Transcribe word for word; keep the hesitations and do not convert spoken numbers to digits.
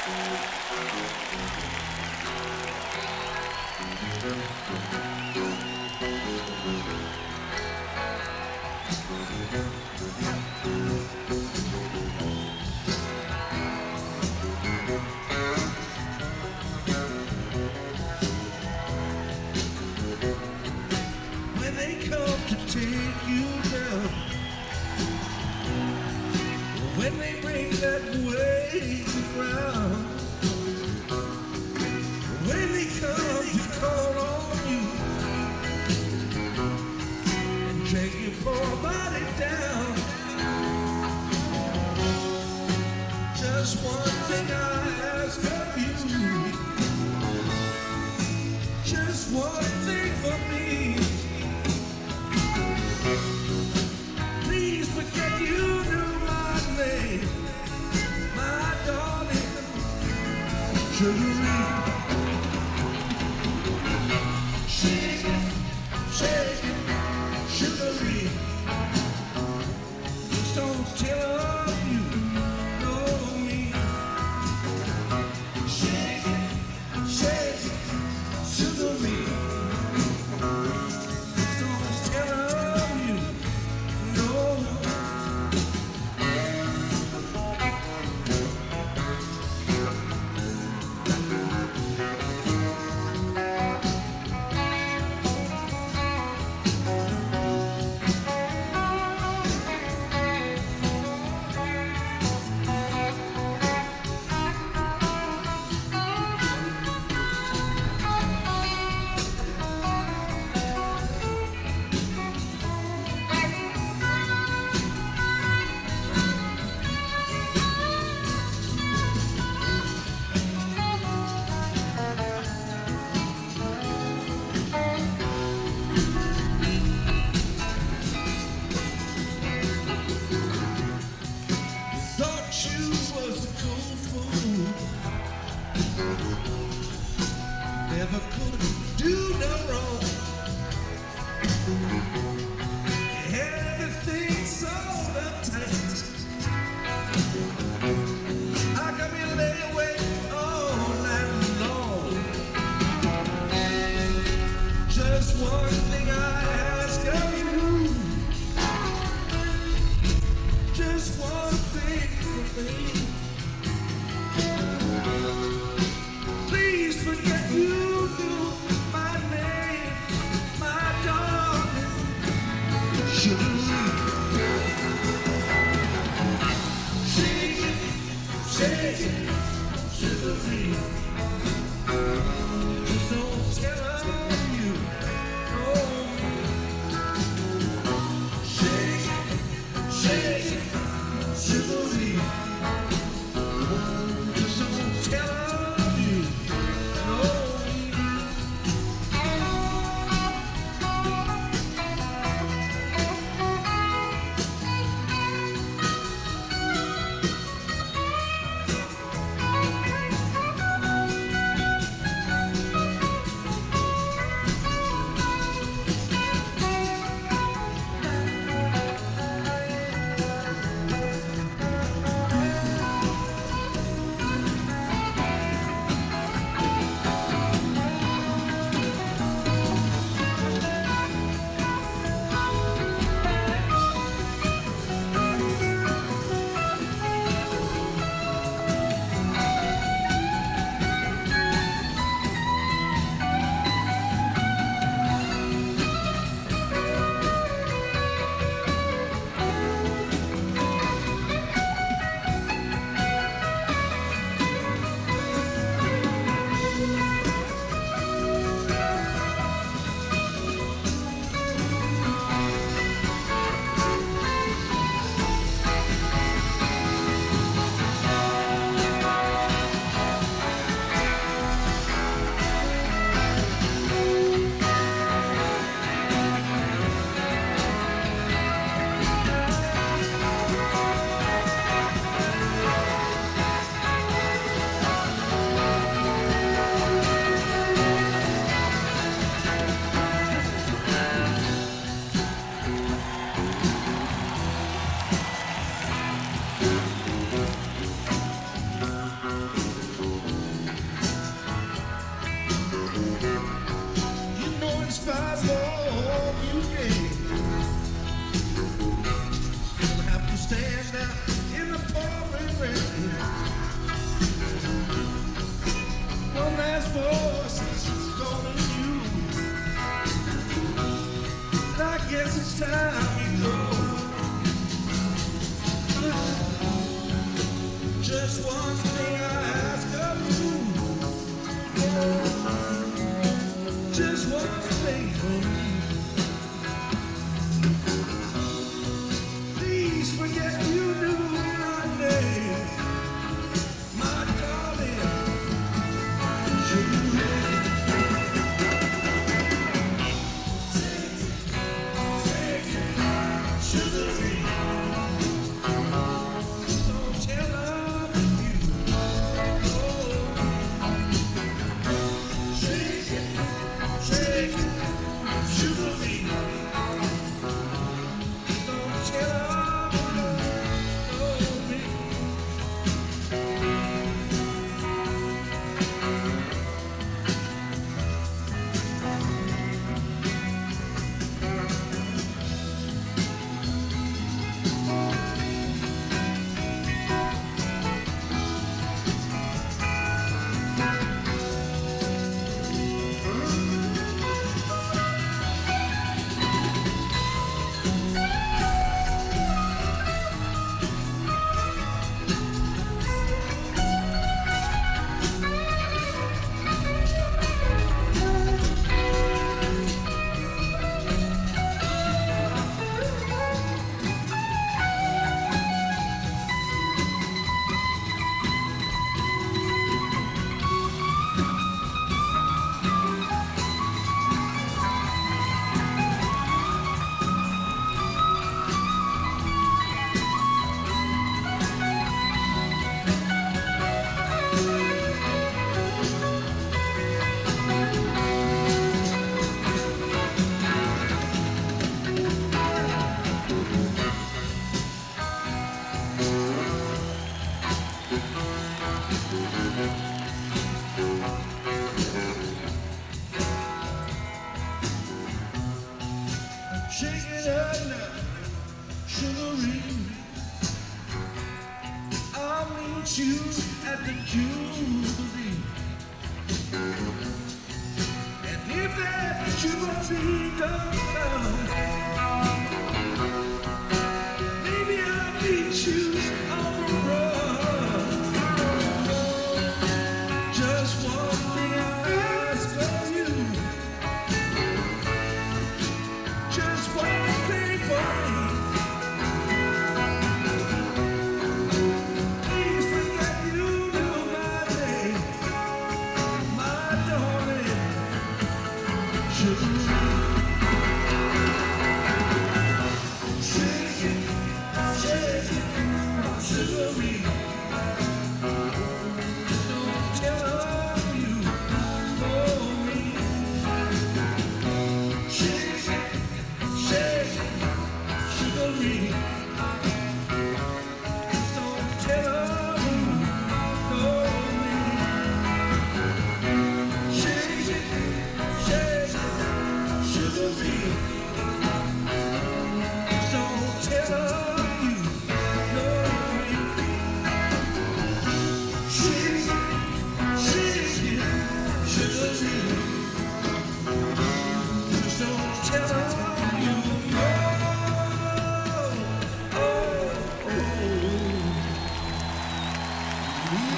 When they come to take you down, when they bring that wave around, when they come to call on you and take your poor body down, just one thing I ask of you, just one thing for me. Please forget you knew my name, my darling, Sugar-Lee. Shake it, shake it, Sugar-Lee. Just don't tell her you know me. Shake it, shake it, Sugar-Lee. Just don't tell her you know me. Thought you was a cool fool, never could do no wrong. You had everything so uptight. How come you lay awake all night long? Just one thing I ask of you, just one thing for me. Please forget you knew my name, my darling, Sugar-Lee. Shake it, shake it, Sugar-Lee. Just don't tell her you know me. Shake it, shake it, Sugar-Lee. Just don't tell her you know me. Just one thing I ask of you. Just one thing from you. Please forget you knew my name. My darling, sugar. Take it, take it, sugar. Don't tell her you. Oh, shake it, shake it, sugar. Don't tell her. Shake it up now, sugary. I'll meet you at the Jubilee. And if that Jubilee don't come, maybe I'll meet you on the run. Just one thing I ask of you. Just one thing for me. Please forget you knew my name. My darling, sugar. Shake it, shake it, sugary. Don't tell her you know me. Shake it. Shake it, sugary. Don't tell her you know me. Shake it, shake it, sugary. Don't tell her you know me. Shake it, shake it, sugary. Just don't tell her. Oh, oh, oh.